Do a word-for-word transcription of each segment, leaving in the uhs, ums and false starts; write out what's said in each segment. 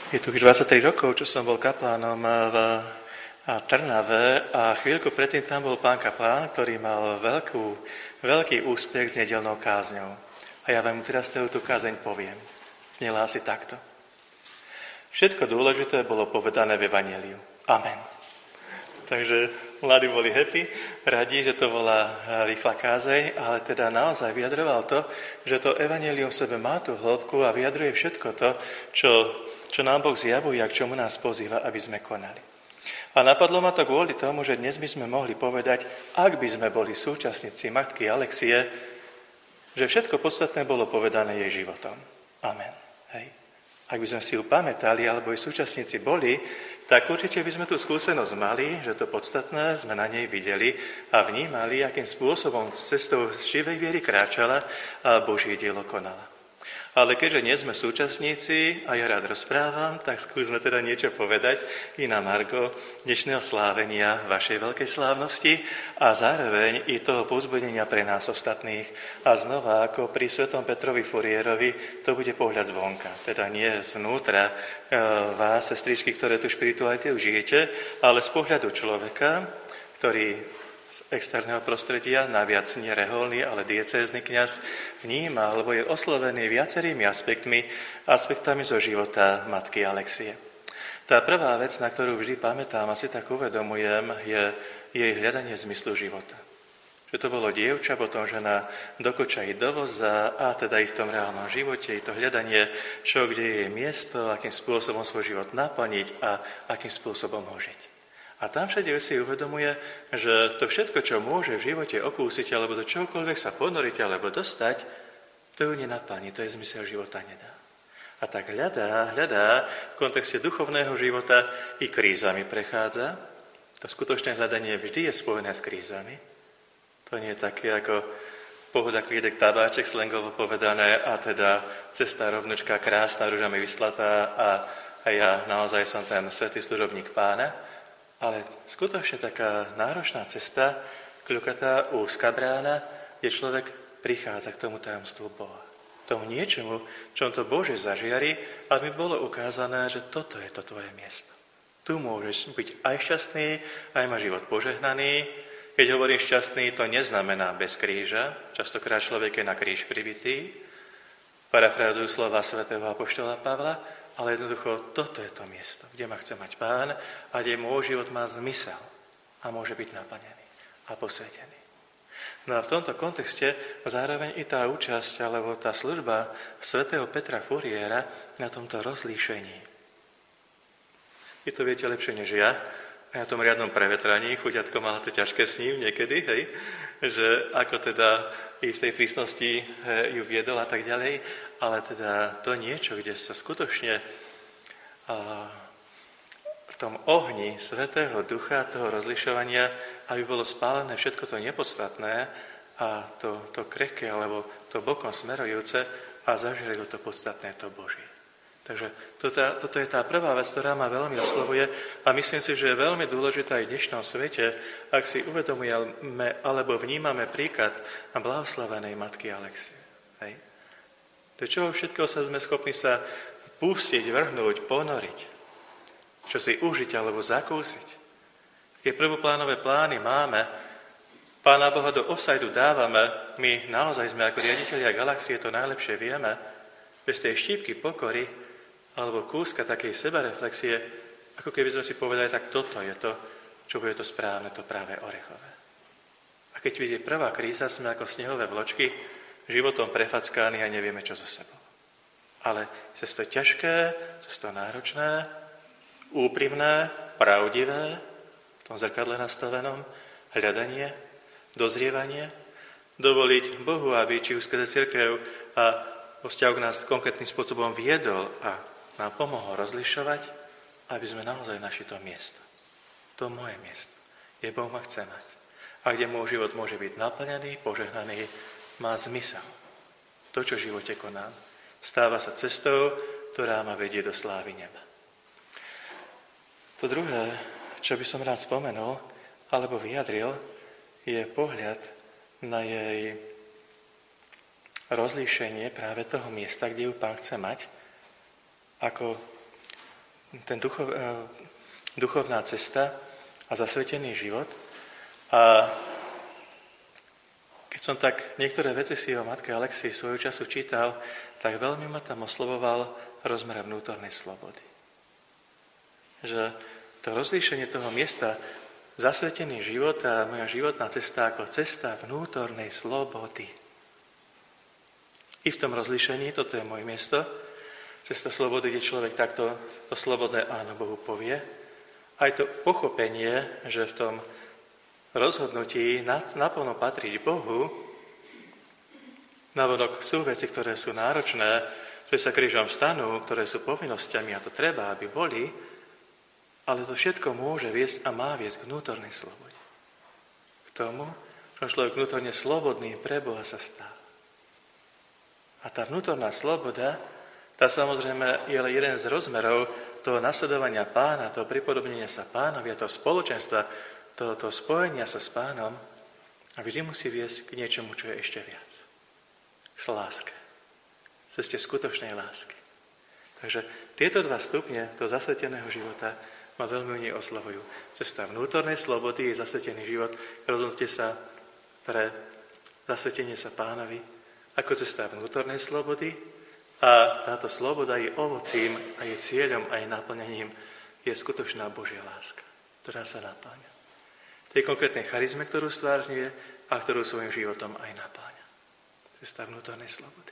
Je tu už dvadsaťtri rokov, čo som bol kaplánom v Trnave a chvíľku predtým tam bol pán kaplán, ktorý mal veľkú, veľký úspech s nedeľnou kázňou. A ja vám teraz celú tú kázeň poviem. Znela asi takto. Všetko dôležité bolo povedané v Evanjeliu. Amen. Takže mladí boli happy, radi, že to bola rýchla kázeň, ale teda naozaj vyjadroval to, že to Evanjelium v sebe má tú hĺbku a vyjadruje všetko to, čo, čo nám Boh zjavuje a k čomu nás pozýva, aby sme konali. A napadlo ma to kvôli tomu, že dnes by sme mohli povedať, ak by sme boli súčasníci matky Alexie, že všetko podstatné bolo povedané jej životom. Amen. Hej. Ak by sme si ju pamätali, alebo jej súčasníci boli, tak určite by sme tú skúsenosť mali, že to podstatné sme na nej videli a vnímali, akým spôsobom cestou živej viery kráčala a Božie dielo konala. Ale keďže nie sme súčasníci a ja rád rozprávam, tak skúsme teda niečo povedať i na margo dnešného slávenia vašej veľkej slávnosti a zároveň i toho povzbudenia pre nás ostatných. A znova, ako pri svetom Petrovi Furierovi, to bude pohľad zvonka. Teda nie znútra e, vás, sestričky, ktoré tu špiritualitu žijete, ale z pohľadu človeka, ktorý z externého prostredia, naviac nie reholný, ale diecézny kňaz, vníma, alebo je oslovený viacerými aspektmi, aspektami zo života matky Alexie. Tá prvá vec, na ktorú vždy pamätám, asi tak uvedomujem, je jej hľadanie zmyslu života. Že to bolo dievča, potom žena do koča i do voza, a teda i v tom reálnom živote, i to hľadanie, čo, kde je jej miesto, akým spôsobom svoj život naplniť a akým spôsobom ho žiť. A tam všade si uvedomuje, že to všetko, čo môže v živote okúsiť, alebo do čohokoľvek sa ponoriť, alebo dostať, to ju nenaplní, to je zmysel života nedá. A tak hľadá, hľadá v kontexte duchovného života i krízami prechádza. To skutočné hľadanie vždy je spojené s krízami. To nie je také ako pohod, ako jedek tabáček, slangovo povedané, a teda cesta rovnočka, krásna, ružami vyslatá a, a ja naozaj som ten svätý služobník Pána. Ale skutočne taká náročná cesta, kľukatá úzka brána, kde človek prichádza k tomu tajomstvu Boha. Tomu niečomu, čom to Bože zažiari, aby bolo ukázané, že toto je to tvoje miesto. Tu môžeš byť aj šťastný, aj má život požehnaný. Keď hovorím šťastný, to neznamená bez kríža. Častokrát človek je na kríž pribitý. Parafrázujú slova svätého apoštola Pavla, ale jednoducho toto je to miesto, kde ma chce mať Pán a kde môj život má zmysel a môže byť naplnený a posvetený. No a v tomto kontexte zároveň i tá účasť alebo tá služba svätého Petra Furiera na tomto rozlíšení. Vy to viete lepšie než ja, na tom riadnom prevetraní, chuďatko malo to ťažké s ním niekedy, hej, že ako teda i v tej prísnosti ju viedol a tak ďalej, ale teda to niečo, kde sa skutočne v tom ohni Svätého Ducha, toho rozlišovania, aby bolo spálené všetko to nepodstatné a to, to krehké, alebo to bokom smerujúce a zažilo to podstatné, to Božie. Takže toto, toto je tá prvá vec, ktorá ma veľmi oslovuje a myslím si, že je veľmi dôležitá aj v dnešnom svete, ak si uvedomujeme alebo vnímame príklad na blahoslavenej matky Alexie. Hej. Do čoho všetkého sa sme schopní sa pustiť, vrhnúť, ponoriť, čo si užiť alebo zakúsiť. Keď prvoplánové plány máme, Pána Boha do offside dávame, my naozaj sme ako riaditelia galaxie, to najlepšie vieme, bez tej štípky pokory alebo kúska takej sebareflexie, ako keby sme si povedali, tak toto je to, čo bude to správne, to práve orechové. A keď vidie prvá kríza, sme ako snehové vločky, životom prefackáni a nevieme, čo so sebou. Ale cez to ťažké, cez to náročné, úprimné, pravdivé, v tom zrkadle nastavenom, hľadanie, dozrievanie, dovoliť Bohu, aby či už skrze cirkev a vo vzťahu k nás konkrétnym spôsobom viedol a nám pomohol rozlišovať, aby sme naozaj našli to miesto. To moje miesto. Kde Boh ma chce mať. A kde môj život môže byť naplnený, požehnaný, má zmysel. To, čo v živote konám, stáva sa cestou, ktorá ma vedie do slávy neba. To druhé, čo by som rád spomenul, alebo vyjadril, je pohľad na jej rozlíšenie práve toho miesta, kde ju Pán chce mať, ako ten duchov, duchovná cesta a zasvetený život. A keď som tak niektoré veci si o matke Alexii svojho času čítal, tak veľmi ma tam oslovoval rozmer vnútornej slobody. Že to rozlíšenie toho miesta, zasvetený život a moja životná cesta ako cesta vnútornej slobody. I v tom rozlíšení, toto je moje miesto, cesta slobody, kde človek takto to slobodné áno Bohu povie. Aj to pochopenie, že v tom rozhodnutí naplno patriť Bohu, navonok sú veci, ktoré sú náročné, ktoré sa krížom stanú, ktoré sú povinnosťami a to treba, aby boli, ale to všetko môže viesť a má viesť k vnútornej slobode. K tomu, že človek vnútorne slobodný pre Boha sa stáva. A tá vnútorná sloboda, tá samozrejme je len jeden z rozmerov toho nasledovania Pána, toho pripodobnenia sa Pánovi a toho spoločenstva, toho, toho spojenia sa s Pánom a vždy musí viesť k niečomu, čo je ešte viac. K láske. Ceste skutočnej lásky. Takže tieto dva stupne toho zasveteného života ma veľmi u nej oslovujú. Cesta vnútornej slobody je zasvetený život, rozhodnutie sa pre zasvetenie sa Pánovi ako cesta vnútornej slobody a táto sloboda je ovocím a je cieľom a je naplnením je skutočná Božia láska, ktorá sa napáňa. Tej konkrétnej charizme, ktorú stvárňuje a ktorú svojim životom aj napáňa. Cesta vnútornej slobody.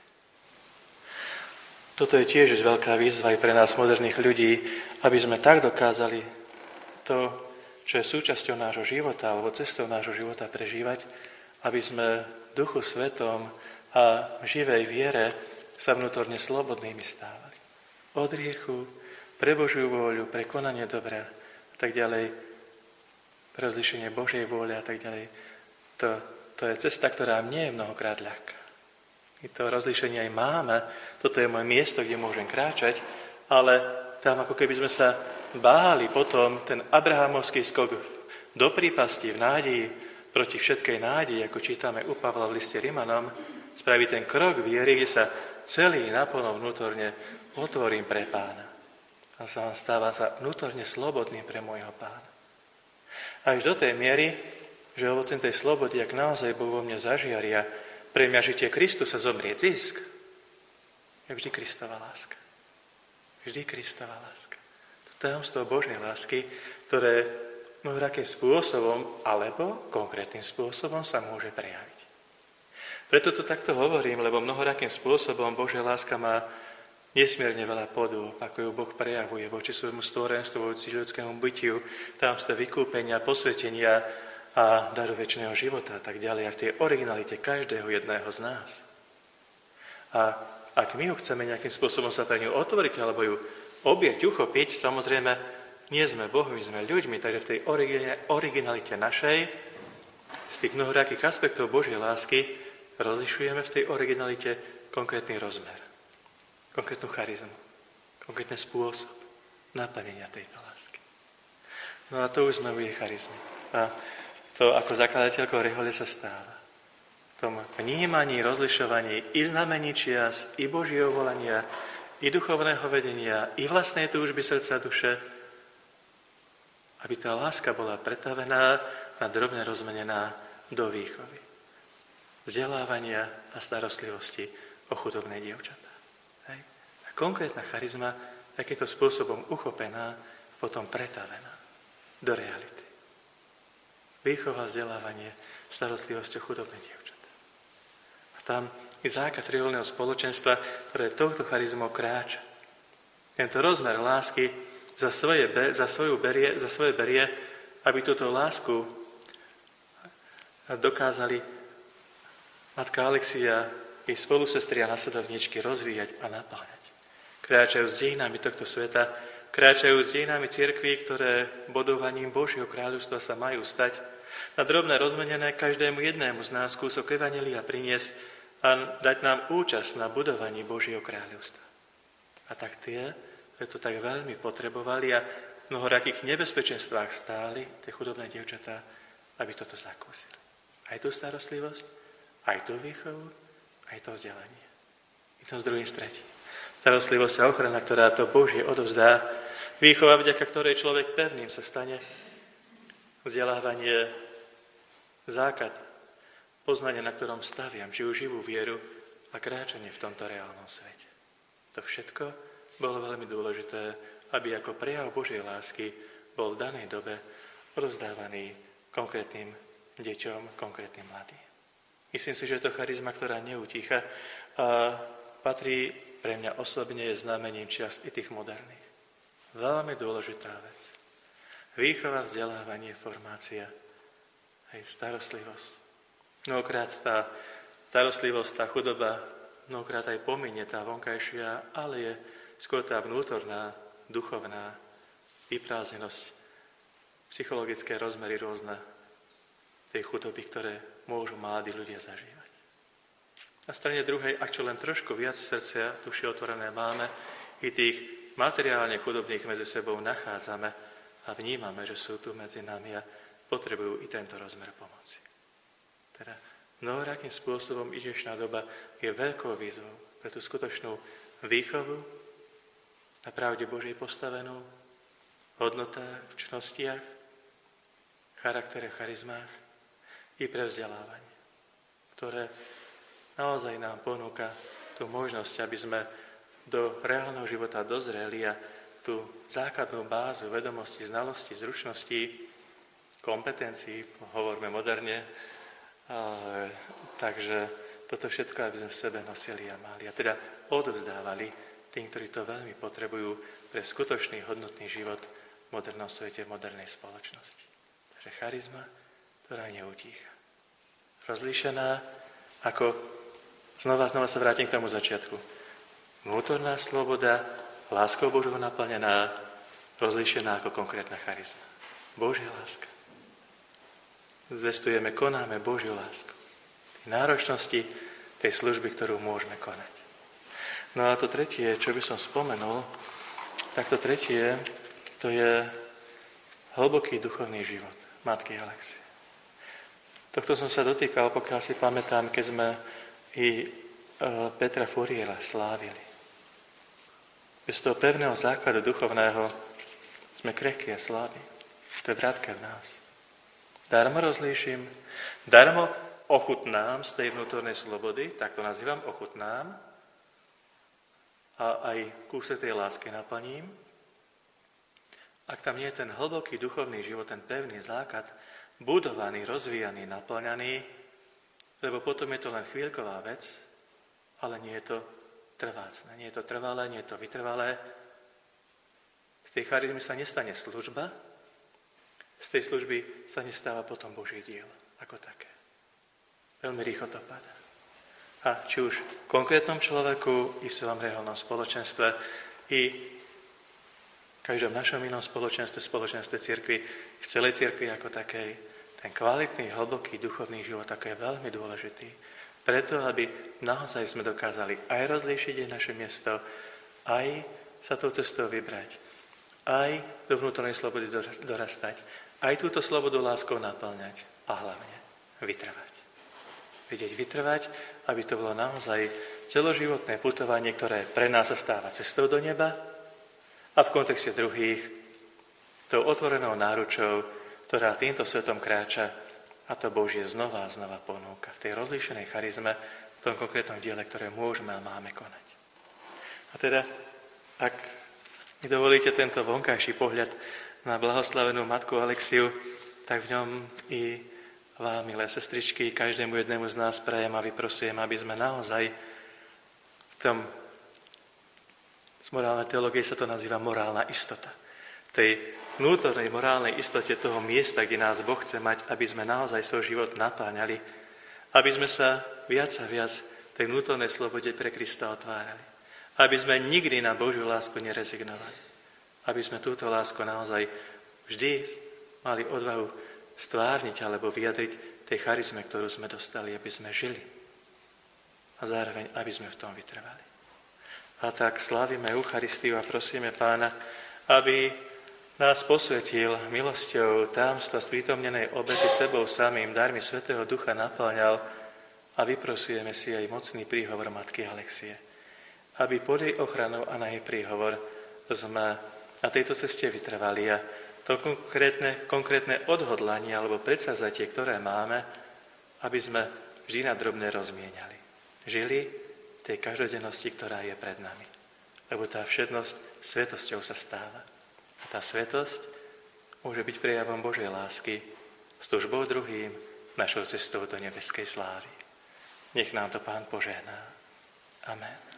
Toto je tiež veľká výzva aj pre nás, moderných ľudí, aby sme tak dokázali to, čo je súčasťou nášho života alebo cestou nášho života prežívať, aby sme v Duchu Svetom a v živej viere sa vnútorne slobodnými stávali. Od hriechu, pre Božiu vôľu, pre konanie dobra a tak ďalej, pre rozlíšenie Božej vôle a tak ďalej. To, to je cesta, ktorá nie je mnohokrát ľahká. My to rozlíšenie aj máme, toto je moje miesto, kde môžem kráčať, ale tam ako keby sme sa báli potom ten abrahamovský skok do prípasti v nádeji, proti všetkej nádeji, ako čítame u Pavla v liste Rimanom, spraví ten krok viery, kde sa celý naplno vnútorne otvorím pre Pána. A sa vám stáva sa vnútorne slobodným pre môjho Pána. Až do tej miery, že ovocím tej slobody, ak naozaj Boh vo mne zažiaria, pre mňa žitie Kristusa zomrieť zisk, je vždy Kristova láska. Vždy Kristova láska. To tajomstvo Božej lásky, ktoré mnohým spôsobom alebo konkrétnym spôsobom sa môže prejaviť. Preto to takto hovorím, lebo mnohorakým spôsobom Božia láska má nesmierne veľa podôb, ako ju Boh prejavuje voči svojmu stvorenstvu, voči ľudskému bytiu, tajomstvo vykúpenia, posvetenia a daru večného života a tak ďalej, a v tej originalite každého jedného z nás. A ak my ju chceme nejakým spôsobom sa pre ňu otvoriť, alebo ju objať, uchopiť, samozrejme, nie sme Boh, my sme ľuďmi, takže v tej originalite našej, z tých mnohorakých aspektov Božej lásky, rozlišujeme v tej originalite konkrétny rozmer, konkrétnu charizmu, konkrétny spôsob naplnenia tejto lásky. No a to už sme u jej charizmy. A to ako zakladateľkou Rehole sa stáva. V tom vnímaní, rozlišovaní i znamení čias, i Božieho volania, i duchovného vedenia, i vlastnej túžby srdca duše, aby tá láska bola pretavená a drobne rozmenená do výchovy, vzdelávania a starostlivosti o chudobné dievčatá. Hej. A konkrétna charizma takýmto spôsobom uchopená, potom pretavená do reality. Výchova, vzdelávanie, starostlivosť o chudobné dievčatá. A tam je základ triolného spoločenstva, ktoré touto charizmou kráča. Tento rozmer lásky za, svoje, za, svoju berie, za svoje berie, aby túto lásku dokázali matka Alexia i spolusestri a nasledovníčky rozvíjať a napájať. Kráčajú s dejinami tohto sveta, kráčajú s dejinami cirkví, ktoré bodovaním Božieho kráľovstva sa majú stať, na drobné rozmenené každému jednému z nás kúsok evanjelia priniesť a dať nám účasť na budovaní Božieho kráľovstva. A tak tie, ktoré to tak veľmi potrebovali a v mnohorakých nebezpečenstvách stáli, tie chudobné dievčatá, aby toto zakúsili. Aj tú starostlivosť, aj tú výchovu, aj to vzdelanie. I to z druhej strety. Starostlivosť a ochrana, ktorá to Božie odovzdá, Výchova, vďaka ktorej človek pevným sa stane. Vzdelávanie, základ, poznanie, na ktorom staviam, žijú živú vieru a kráčanie v tomto reálnom svete. To všetko bolo veľmi dôležité, aby ako prejav Božej lásky bol v danej dobe rozdávaný konkrétnym deťom, konkrétnym mladým. Myslím si, že je to charizma, ktorá neutícha a patrí pre mňa osobne je znamením čias i tých moderných. Veľmi dôležitá vec. Výchova, vzdelávanie, formácia, aj starostlivosť. Mnohokrát tá starostlivosť, tá chudoba, mnohokrát aj pominie tá vonkajšia, ale je skôr tá vnútorná, duchovná vyprázdnenosť, psychologické rozmery rôzne tej chudoby, ktoré môžu mladí ľudia zažívať. Na strane druhej, ak čo len trošku viac srdcia, duši otvorené máme, i tých materiálne chudobných medzi sebou nachádzame a vnímame, že sú tu medzi nami a potrebujú i tento rozmer pomoci. Teda mnohorakým spôsobom i dnešná doba je veľkou výzvou pre tú skutočnú výchovu na pravde Božej postavenú, hodnotách, čnostiach, charaktere, charizmách i pre vzdelávanie, ktoré naozaj nám ponúka tú možnosť, aby sme do reálneho života dozreli a tú základnú bázu vedomosti, znalosti, zručností, kompetencií, hovoríme moderne, ale, takže toto všetko, aby sme v sebe nosili a mali. A teda odovzdávali tým, ktorí to veľmi potrebujú pre skutočný hodnotný život v modernom svete, v modernej spoločnosti. Takže charizma, ktorá neutícha. Rozlíšená ako, znova, znova sa vrátim k tomu začiatku, vnútorná sloboda, láskou Božou naplnená, rozlíšená ako konkrétna charizma. Božia láska. Zvestujeme, konáme Božiu lásku. Náročnosti tej služby, ktorú môžeme konať. No a to tretie, čo by som spomenul, tak to tretie, to je hlboký duchovný život Matky Alexie. Tohto som sa dotýkal, pokiaľ si pamätám, keď sme i Petra Furiela slávili. Bez toho pevného základu duchovného sme krehkí a slabí. To je vrátke v nás. Darmo rozlíšim, darmo ochutnám z tej vnútornej slobody, tak to nazývam, ochutnám, a aj kúse tej lásky naplním. Ak tam nie je ten hlboký duchovný život, ten pevný základ, budovaný, rozvíjaný, naplňaný, lebo potom je to len chvíľková vec, ale nie je to trvácne, nie je to trvalé, nie je to vytrvalé. Z tej charizmy sa nestane služba, z tej služby sa nestáva potom Boží dielo ako také. Veľmi rýchlo to padá. A či už v konkrétnom človeku, i v celom reálnom spoločenstve, i v každom našom inom spoločenstve, spoločenstve cirkvi, v celej cirkvi ako takej, ten kvalitný, hlboký duchovný život ako je veľmi dôležitý. Preto, aby naozaj sme dokázali aj rozlíšiť aj naše miesto, aj sa tou cestou vybrať, aj do vnútornej slobody dorastať, aj túto slobodu láskou naplňať a hlavne vytrvať. Vedieť vytrvať, aby to bolo naozaj celoživotné putovanie, ktoré pre nás sa stáva cestou do neba a v kontexte druhých tou otvorenou náručou, ktorá týmto svetom kráča, a to Božie znova a znova ponúka v tej rozlíšenej charizme, v tom konkrétnom diele, ktoré môžeme a máme konať. A teda, ak mi dovolíte tento vonkajší pohľad na blahoslavenú Matku Alexiu, tak v ňom i vám, milé sestričky, každému jednému z nás prajem a vyprosujem, aby sme naozaj v tom, z morálnej teológie sa to nazýva morálna istota, tej vnútornej morálnej istote toho miesta, kde nás Boh chce mať, aby sme naozaj svoj život napáňali, aby sme sa viac a viac tej vnútornej slobode pre Krista otvárali, aby sme nikdy na Božiu lásku nerezignovali, aby sme túto lásku naozaj vždy mali odvahu stvárniť alebo vyjadriť tej charizme, ktorú sme dostali, aby sme žili a zároveň, aby sme v tom vytrvali. A tak slávime Eucharistiu a prosíme Pána, aby nás posvetil milosťou támstva sprítomnenej obety sebou samým, darmi Svätého Ducha naplňal a vyprosujeme si aj mocný príhovor Matky Alexie, aby pod jej ochranou a na jej príhovor sme na tejto ceste vytrvali a to konkrétne, konkrétne odhodlanie alebo predsavzatie, ktoré máme, aby sme vždy na drobné rozmieniali. Žili v tej každodennosti, ktorá je pred nami. Lebo tá všednosť svetosťou sa stáva. A tá svetosť môže byť prejavom Božej lásky s túžbou druhým, našou cestou do nebeskej slávy. Nech nám to Pán požehná. Amen.